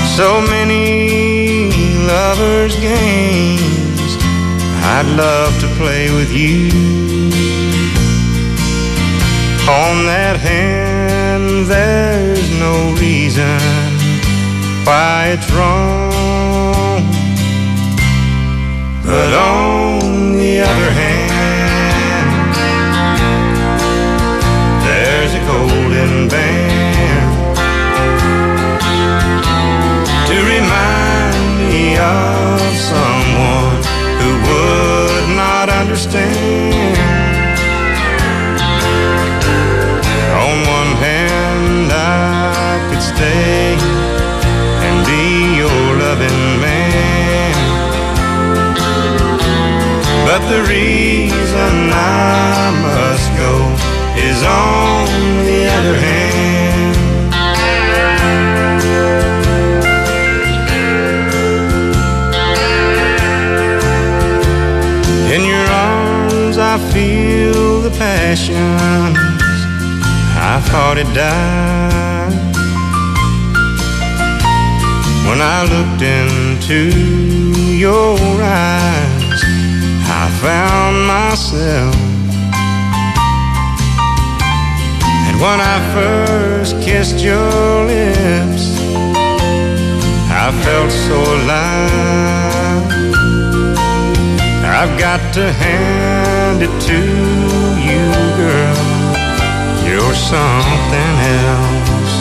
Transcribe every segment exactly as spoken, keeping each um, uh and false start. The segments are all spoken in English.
So many lovers' games I'd love to play with you. On that hand, there's no reason why it's wrong. But on the other hand, there's a golden band to remind me of someone who would not understand. On one hand, I could stay and be your loving man, but the reason I must go is on the other hand. In your arms I feel the passions I thought it died. When I looked into your eyes, I found myself. And when I first kissed your lips, I felt so alive. I've got to hand it to you, girl, you're something else.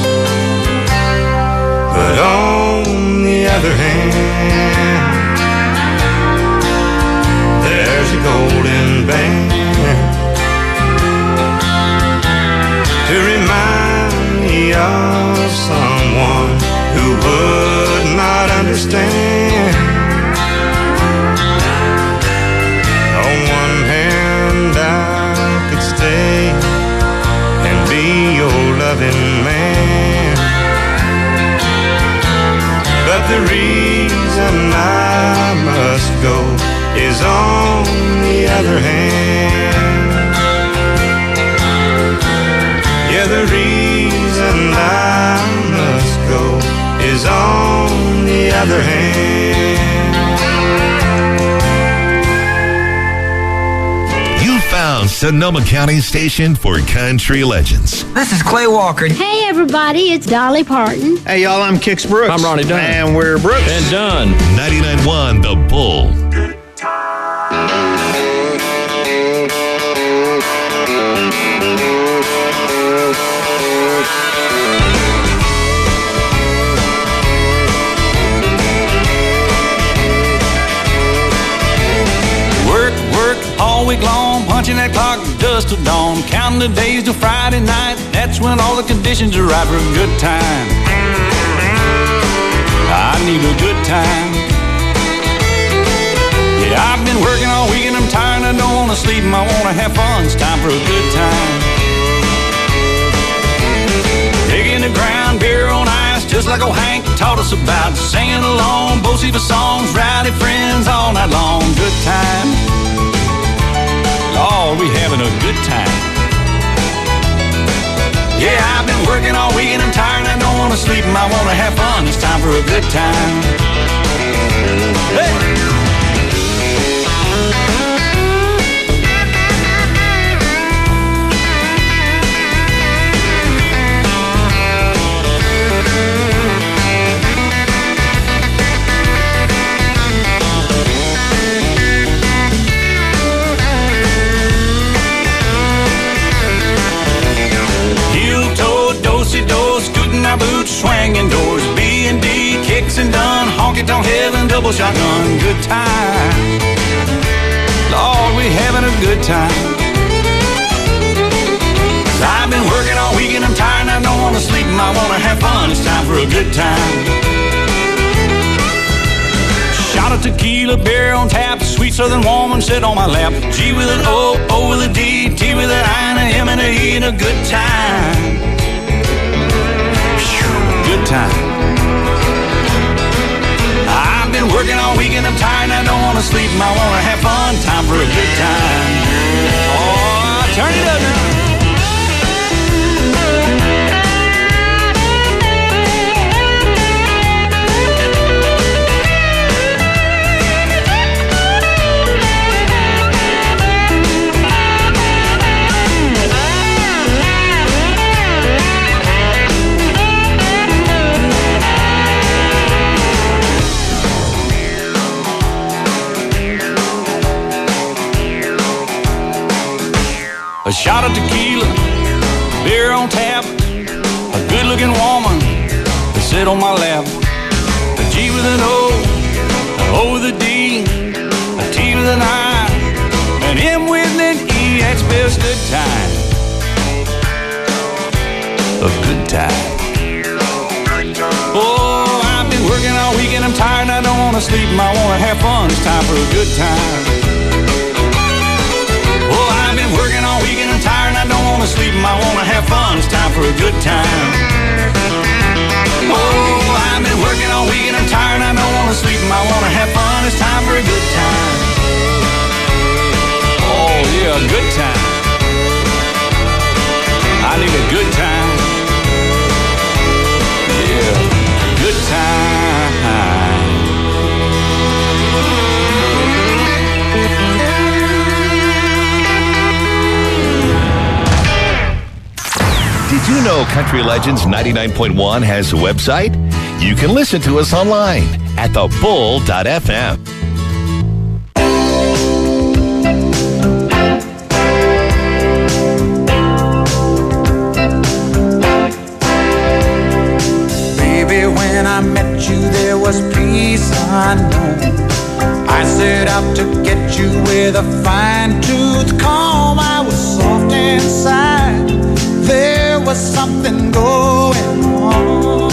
But on the other hand, there's a golden band to remind me of someone who would not understand. On one hand, I could stay and be your loving man, but the reason I must go is on the other hand. Yeah, the reason I must go is on the other hand. You found Sonoma County's station for country legends. This is Clay Walker. Hey, everybody, it's Dolly Parton. Hey, y'all, I'm Kix Brooks. I'm Ronnie Dunn. And we're Brooks. And Dunn. ninety-nine point one The Bull. Work, work, all week long, punching that clock dust till dawn, counting the days till Friday night. That's when all the conditions are right for a good time. I need a good time. Yeah, I've been working all week and I'm tired. I don't want to sleep and I want to have fun. It's time for a good time. Digging the ground, beer on ice, just like old Hank taught us about. Singing along, Bo-Siva songs, rowdy friends all night long. Good time. Oh, we having a good time. Yeah, I've been working all week and I'm tired and I don't want to sleep and I want to have fun. It's time for a good time. Hey! Scooting our boots, swinging doors, B and D, kicks and done, honky-tonk heaven, double shotgun, good time. Lord, we having a good time. Cause I've been working all week and I'm tired and I don't want to sleep and I want to have fun. It's time for a good time. Shot of tequila, beer on tap, sweet southern woman sit on my lap. G with an O, O with a D, T with an I, and a M and a E, and a good time. Good time. I've been working all week and I'm tired and I don't want to sleep and I want to have fun. Time for a good time. Oh, turn it up now. on tap, a good-looking woman to sit on my lap. A G with an O, an O with a D, a T with an I, an M with an E. That spells good time. A good time. Oh, I've been working all weekend, I'm tired and I don't want to sleep. I want to have fun, it's time for a good time. Oh, I've been working all weekend, I'm tired and I don't want to sleep. I want to have fun, it's time for a good time. Oh, I've been working all weekend, I'm tired and I don't want to sleep. I want to have fun, it's time for a good time. Oh, yeah, a good time. I need a good time. Yeah, good time. Did you know Country Legends ninety-nine point one has a website? You can listen to us online at the bull dot f m. Baby, when I met you, there was peace unknown. I set out to get you with a fine-tooth comb. I was soft inside. There was something going on.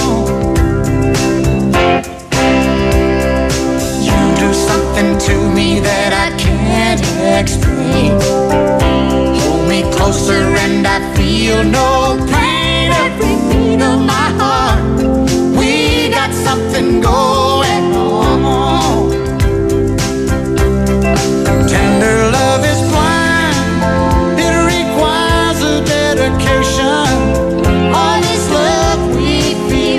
You do something to me that I can't explain. Hold me closer and I feel no pain. Every beat of my heart, we got something going on. Tender love is blind, it requires a dedication. All this love we feel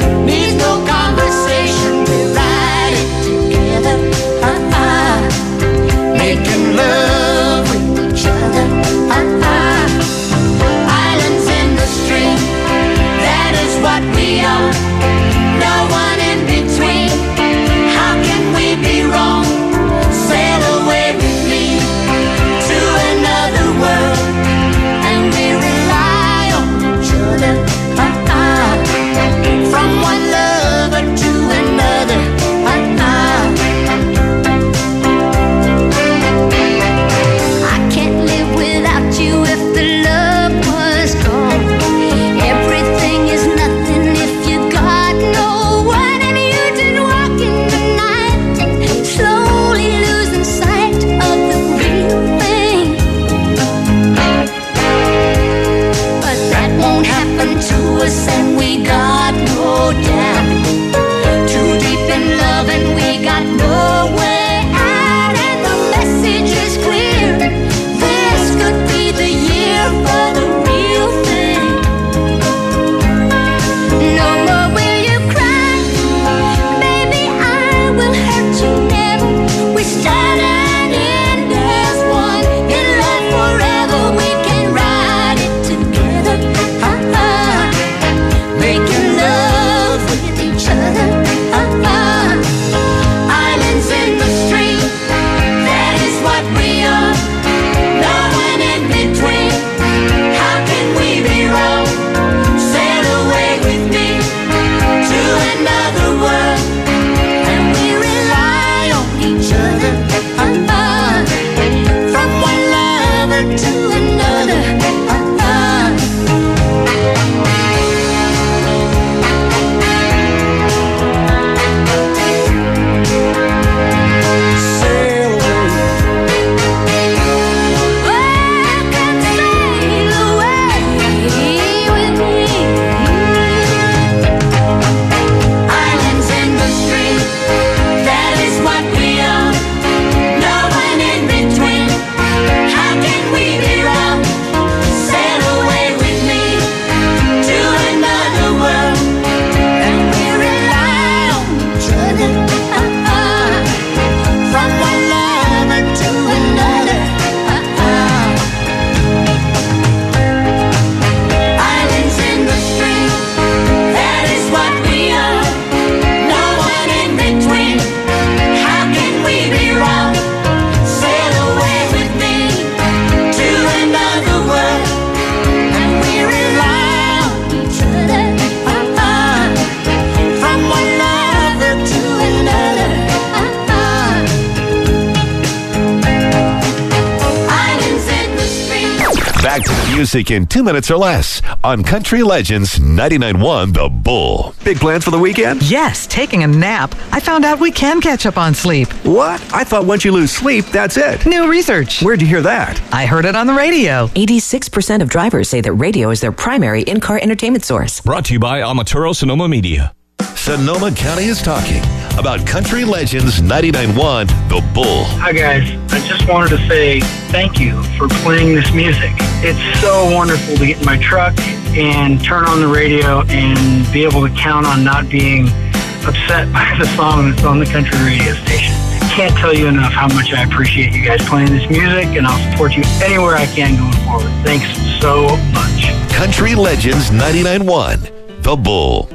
music in two minutes or less on Country Legends ninety-nine point one The Bull. Big plans for the weekend? Yes, taking a nap. I found out we can catch up on sleep. What? I thought once you lose sleep, that's it. New research. Where'd you hear that? I heard it on the radio. eighty-six percent of drivers say that radio is their primary in-car entertainment source. Brought to you by Amaturo Sonoma Media. Sonoma County is talking about Country Legends ninety-nine point one The Bull. Hi guys, I just wanted to say thank you for playing this music. It's so wonderful to get in my truck and turn on the radio and be able to count on not being upset by the song that's on the country radio station. Can't tell you enough how much I appreciate you guys playing this music, and I'll support you anywhere I can going forward. Thanks so much. Country Legends ninety-nine point one The Bull.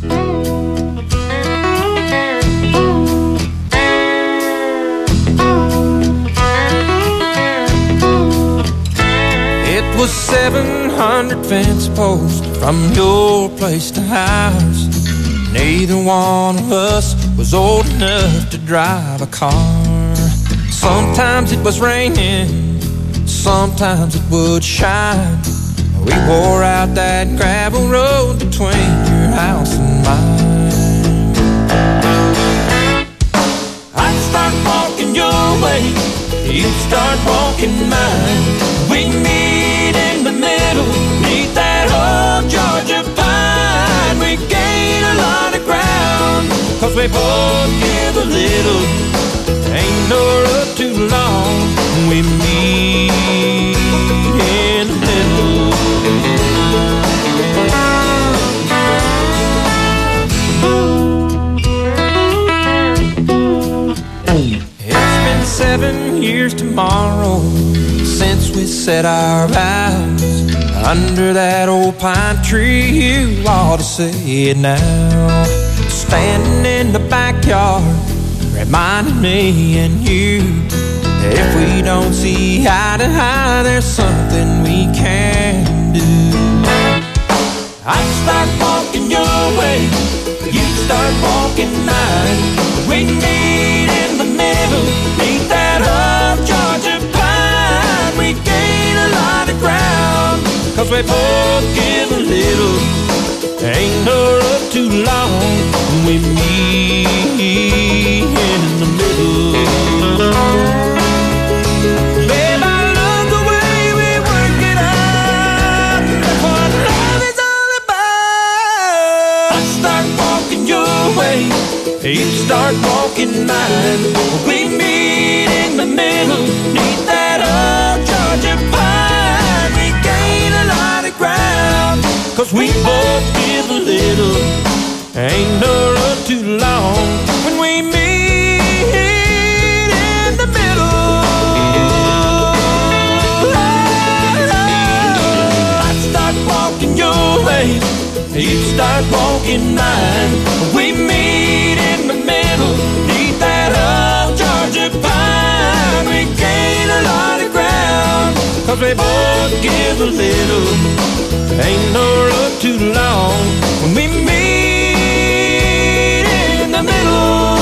It was seven hundred fence posts from your place to ours. Neither one of us was old enough to drive a car. Sometimes it was raining, sometimes it would shine. We wore out that gravel road between your house and mine. I'd start walking your way, you'd start walking mine. We meet in the middle, meet that old Georgia pine. We gain a lot of ground, cause we both give a little. Ain't no road too long, we meet in the middle. It's been seven years tomorrow since we said our vows under that old pine tree. You ought to say it now. Standing in the backyard, reminding me and you, if we don't see eye to eye, there's something we can do. I'd start walking your way, you'd start walking mine. We'd meet in the middle, meet that old Georgia pine. We gain a lot of ground, cause we both give a little. Ain't no road too long, we meet in the middle. Babe, I love the way we work it out. That's what love is all about. I start walking your way, you start walking mine. We meet in the middle, neath that old Georgia pine. We gain a lot of ground, cause we both give a little. Ain't no road too long when we meet in the middle. I'd start walking your way, you'd start walking mine. We meet in the middle, neath that old Georgia pine. We gain a lot of ground, cause we both give a little. Ain't no road too long when we meet in the middle.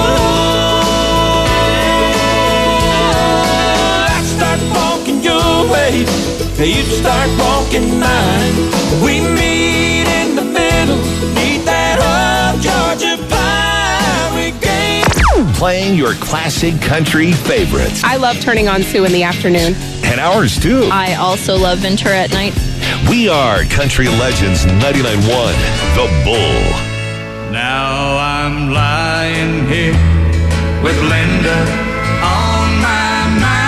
I start walking your way, you start walking mine. We meet in the middle, neath that old Georgia pine. We gain. Playing your classic country favorites. I love turning on Sue in the afternoon. And ours too. I also love Ventura at night. We are Country Legends ninety-nine point one The Bull. Now I'm lying here with Linda on my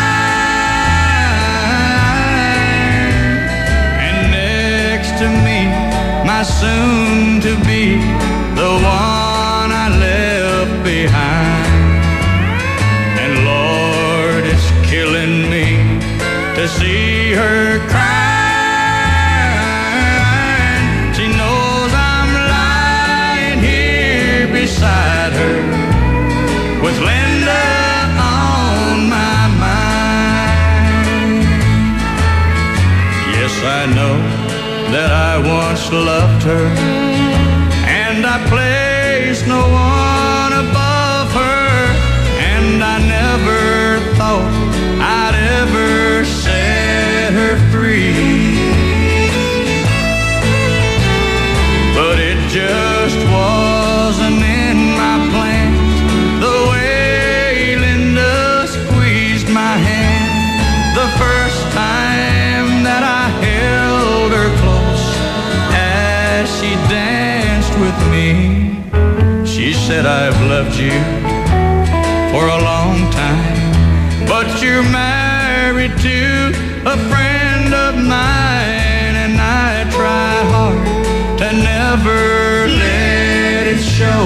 mind, and next to me, my soon-to-be, the one I left behind. And Lord, it's killing me to see her cry. Beside her, with Linda on my mind. Yes, I know that I once loved her, and I placed no one above her, and I never thought I'd ever set her free. said I've loved you for a long time, but you're married to a friend of mine, and I try hard to never let it show.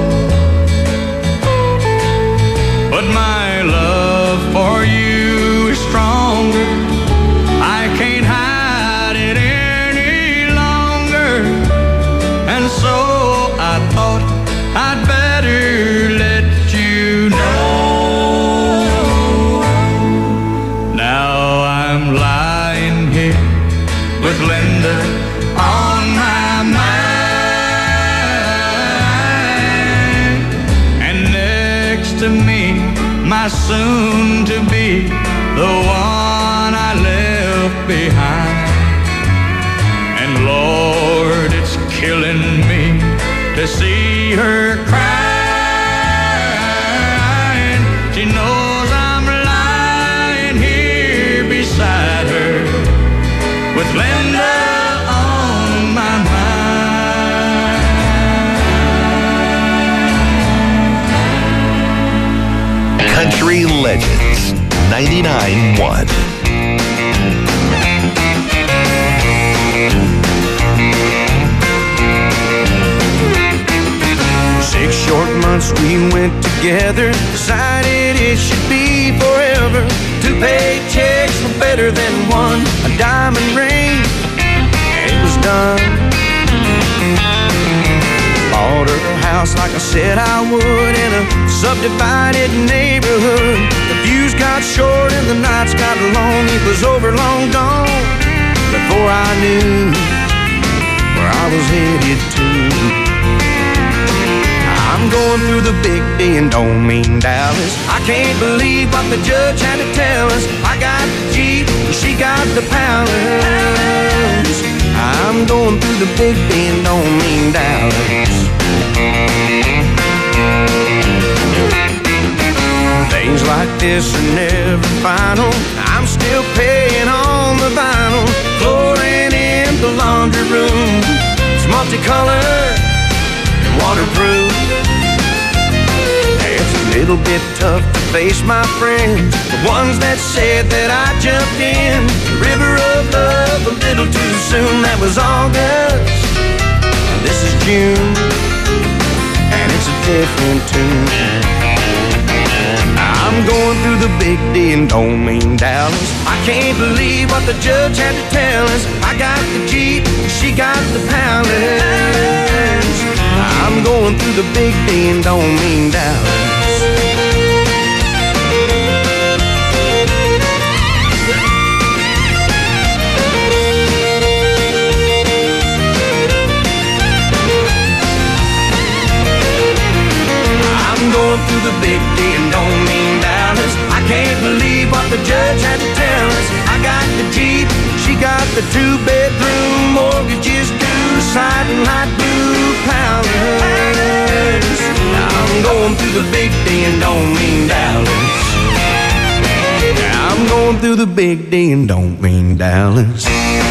But my love for you is stronger. I can't hide it any longer, and so I thought I'd better let you know. Now I'm lying here with Linda on my mind, and next to me, my soon-to-be, the one I left behind. And Lord, it's killing me to see her crying. She knows I'm lying here beside her with Linda on my mind. Country Legends ninety-nine point one. Six short months we went together, decided it should be forever. Two paychecks were better than one, a diamond ring, and it was done. Bought her a house like I said I would, in a subdivided neighborhood. The views got short and the nights got long. It was over, long gone, before I knew where I was headed to. I'm going through the big D and don't mean Dallas. I can't believe what the judge had to tell us. I got the Jeep and she got the Palace. I'm going through the big D and don't mean Dallas. Things like this are never final. I'm still paying on the vinyl. Flooring in the laundry room, it's multicolored and waterproof. It's a little bit tough to face my friends, the ones that said that I jumped in the river of love a little too soon. That was August, this is June, and it's a different tune. I'm going through the big D and don't mean Dallas. I can't believe what the judge had to tell us. I got the Jeep, she got the Palace. I'm going through the big D and don't mean Dallas. I'm going through the big D and don't mean Dallas. I can't believe what the judge had to tell us. I got the Jeep, she got the two-bedroom, mortgages due, siding light blue Palace. I'm going through the big D and don't mean Dallas. I'm going through the big D and don't mean Dallas.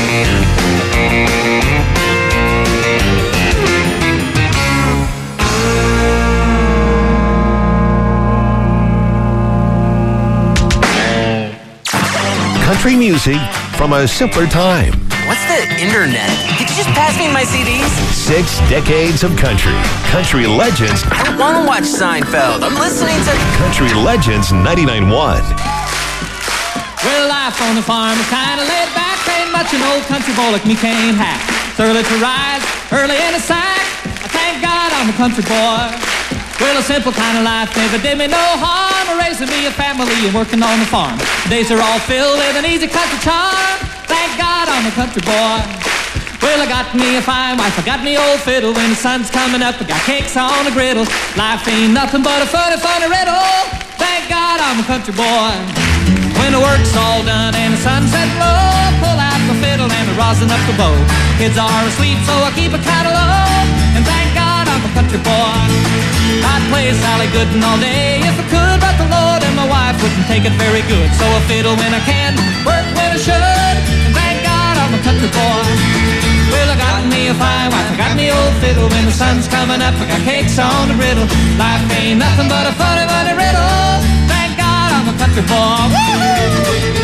Country music from a simpler time. What's the internet? Could you just pass me my C Ds? Six decades of country. Country Legends. I don't want to watch Seinfeld. I'm listening to Country Legends ninety-nine point one. Well, life on the farm is kind of laid back. Ain't much an old country boy like me can't hack. It's early to rise, early in the sack. I thank God I'm a country boy. Well, a simple kind of life never did me no harm. Raising me a family and working on the farm. Days are all filled with an easy country charm. Thank God I'm a country boy. Well, I got me a fine wife, I got me old fiddle. When the sun's coming up, I got cakes on the griddle. Life ain't nothing but a funny, funny riddle. Thank God I'm a country boy. When the work's all done and the sunset low, pull out my fiddle and I rosin up the bow. Kids are asleep, so I keep a cattle low. And thank God I'm a country boy. I'd play Sally Gooden all day if I could, but the Lord and my wife wouldn't take it very good. So I fiddle when I can, work when I should, and thank God I'm a country boy. Well, I got me a fine wife, I got me old fiddle. When the sun's coming up, I got cakes on the griddle. Life ain't nothing but a funny, funny riddle. Thank God I'm a country boy. Woo-hoo!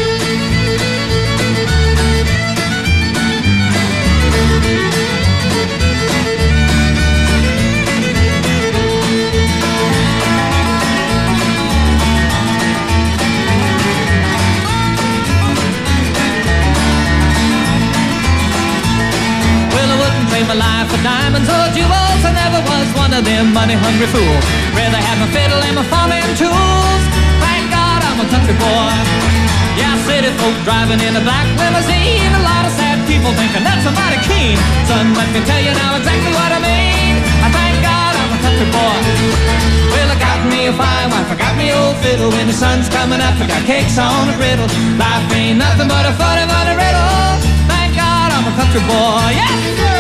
My life for diamonds or jewels, I never was one of them money-hungry fools. Rather have my fiddle and my farming tools. Thank God I'm a country boy. Yeah, city folk driving in a black limousine. A lot of sad people thinking that's a mighty keen. Son, let me tell you now exactly what I mean. I thank God I'm a country boy. Well, I got me a fine wife, I got me old fiddle. When the sun's coming up, I got cakes on the griddle. Life ain't nothing but a funny, funny riddle. Thank God I'm a country boy. Yes, sir.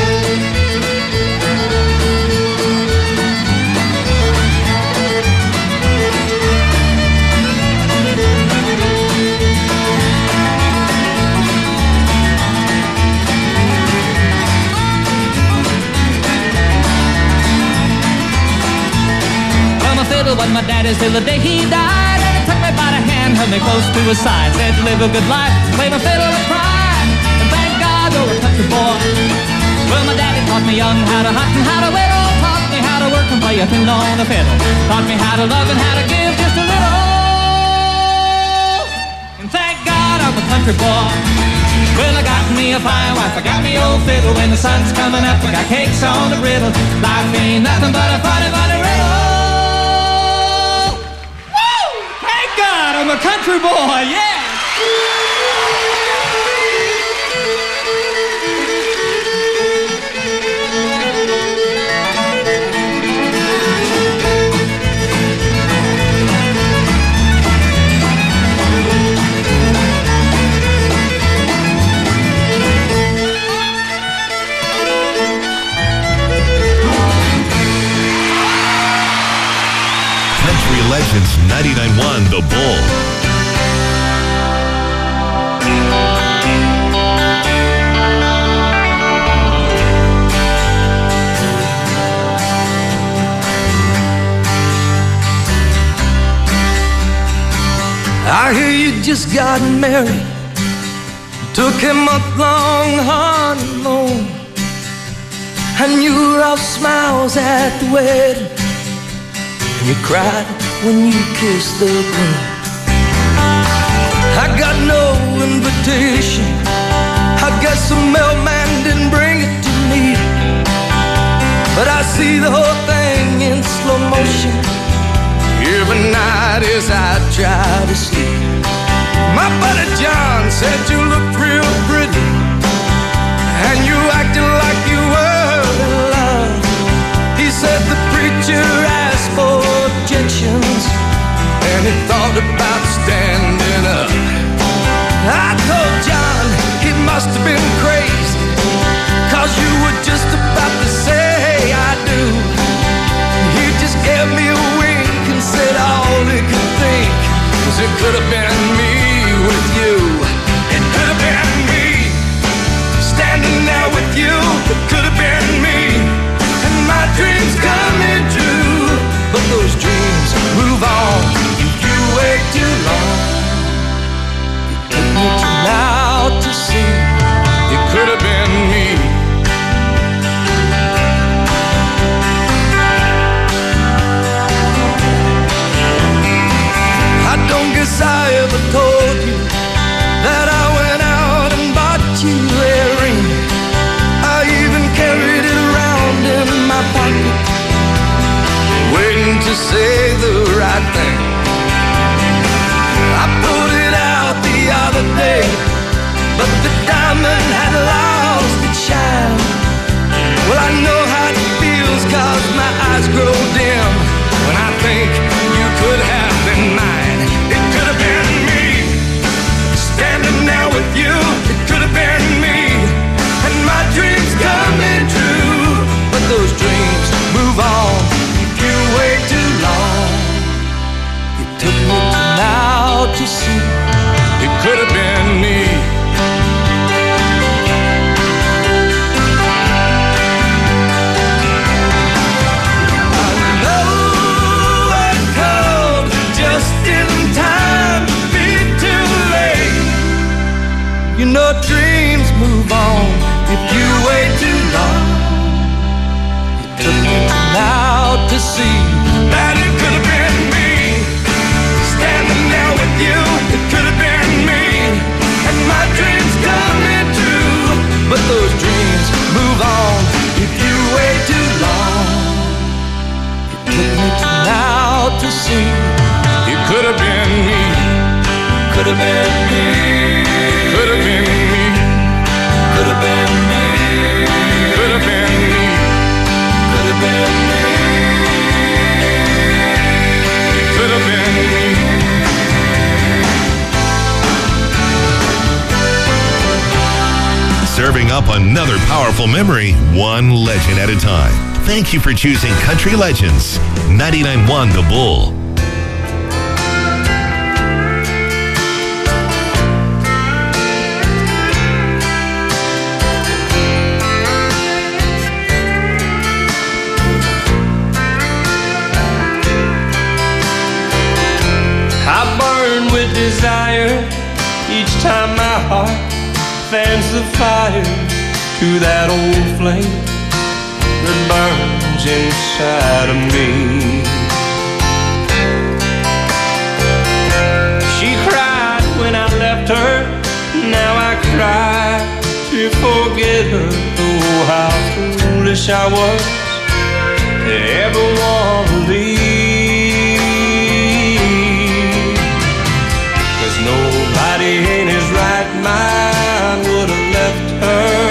Was my daddy's till the day he died, and he took me by the hand, held me close to his side, said live a good life, play my fiddle and cry, and thank God you're a country boy. Well, my daddy taught me young how to hunt and how to whittle, taught me how to work and play a tune on the fiddle, taught me how to love and how to give just a little, and thank God I'm a country boy. Well, I got me a fine wife, I got me old fiddle. When the sun's coming up, I got cakes on the griddle. Life ain't nothing but a funny, funny riddle. I'm a country boy, yeah! Country Legends ninety-nine point one The Bull. I hear you just got married, took a month-long honeymoon, and you were all smiles at the wedding, and you cried when you kissed the groom. I got no invitation, I guess the mailman didn't bring it to me, but I see the whole thing in slow motion every night as I try to sleep. My buddy John said you looked real pretty, and you acted like you were in love. He said the preacher asked for objections, and he thought about standing up. I told John he must have been crazy, cause you were just about to say I do. He just gave me a wink and said all he could think was it could have been me with you. It could have been me standing there with you. It could have been me, and my dreams coming true. But those dreams move on if you wait too long. It took me till now to see it could have been me. I don't guess I ever told you that I went out and bought you a ring. I even carried it around in my pocket, waiting to say the right thing. I pulled it out the other day, but the diamond had lost its shine. Well, I know how it feels, cause my eyes grow dim when I think you could have been mine. It could have been me standing there with you. It could have been me, and my dreams coming true. But those dreams move on if you wait too long. It took me till now to see it could have been me. see that it could have been me. Standing there with you, it could have been me. And my dreams coming true. But those dreams move on if you wait too long. It took me to now to see it could have been me. Could have been me. Could have been me. Could have been me. Could have been me. Could have been me. It could have been me. Serving up another powerful memory, one legend at a time. Thank you for choosing Country Legends, ninety-nine point one The Bull. I burn with desire each time my heart fans the fire to that old flame that burns inside of me. She cried when I left her, now I cry to forget her. Oh, how foolish I was to ever want to leave. 'Cause nobody in his right mind would have left her.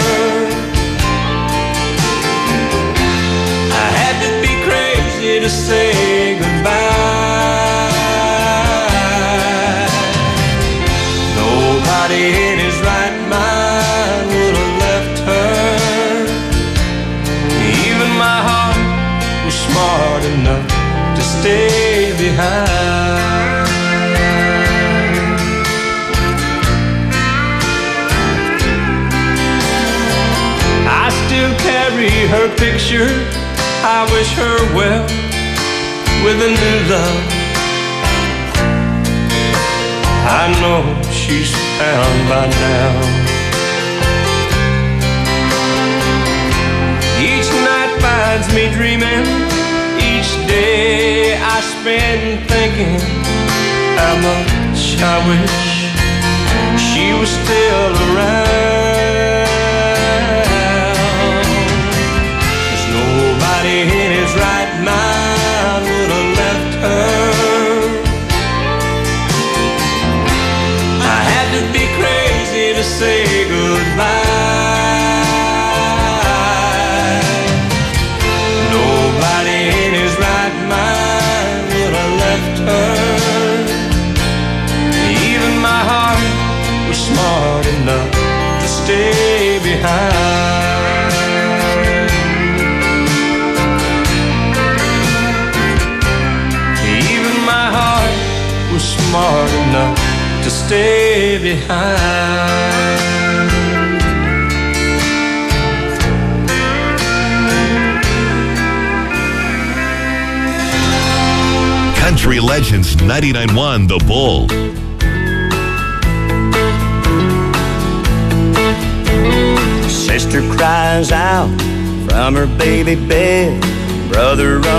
I had to be crazy to say goodbye. Nobody in his right mind would have left her. Even my heart was smart enough to stay behind. I still carry her picture. I wish her well with a new love. I know she's found by now. Each night finds me dreaming. Each day I spend thinking how much I wish she was still around. Nobody in his right mind would have left her. I had to be crazy to say goodbye. Nobody in his right mind would have left her. Even my heart was smart enough to stay behind. Smart enough to stay behind. Country Legends, ninety-nine point one The Bull. Sister cries out from her baby bed. Brother